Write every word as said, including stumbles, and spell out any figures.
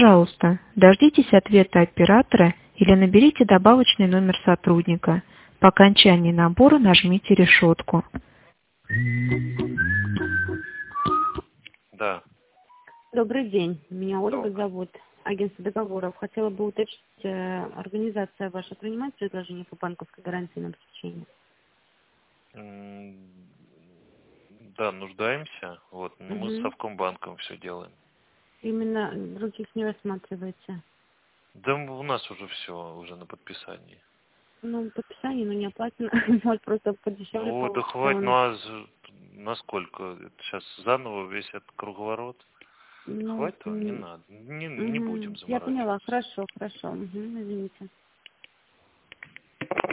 Пожалуйста, дождитесь ответа оператора или наберите добавочный номер сотрудника. По окончании набора нажмите решетку. Да. Добрый день. Меня Ольга Добрый. зовут. Агентство договоров. Хотела бы уточнить, э, организация ваша принимает предложение по банковской гарантии на обеспечение? М, Да, нуждаемся. Вот, но мы с Угу. Совкомбанком все делаем. Именно других не рассматриваете? Да м, у нас уже все, уже на подписании. Ну, подписание, но не оплачено. Вот просто подешевле Ну, да получится. хватит, ну Он, а з- насколько? Сейчас заново весь этот круговорот. ну, Хватит, не надо. Не, не будем угу. Я поняла. заморачиваться. Хорошо, хорошо. Угу, извините.